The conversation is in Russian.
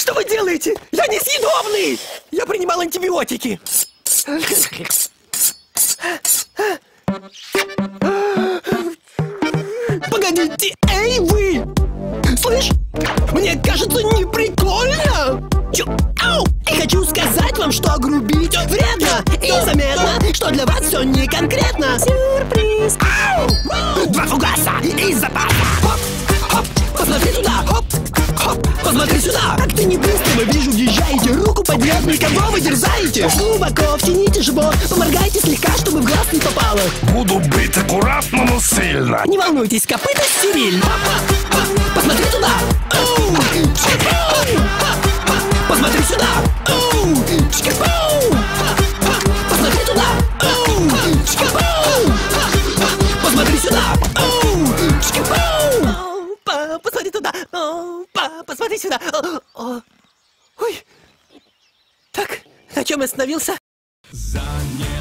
Что вы делаете? Я несъедобный! Я принимал антибиотики. Погодите, эй вы! Слышь, мне кажется, не прикольно! Ау! И хочу сказать вам, что грубить вредно. И заметно, что для вас все не конкретно. Сюрприз! Ау! 2 фугаса из запаса. Хоп, хоп, посмотри туда. Хоп, хоп, посмотри сюда. Как-то не быстро, вижу, въезжаете. Руку поднять, никого вы дерзаете. Глубоко втяните живот, поморгайте слегка, чтобы в глаз не попало. Буду бить аккуратно, но сильно. Не волнуйтесь, копыта стерильно. Посмотри туда. Посмотри сюда. Посмотри туда. Посмотри сюда. Посмотри туда. Посмотри сюда. Ой. Так, на чем я остановился?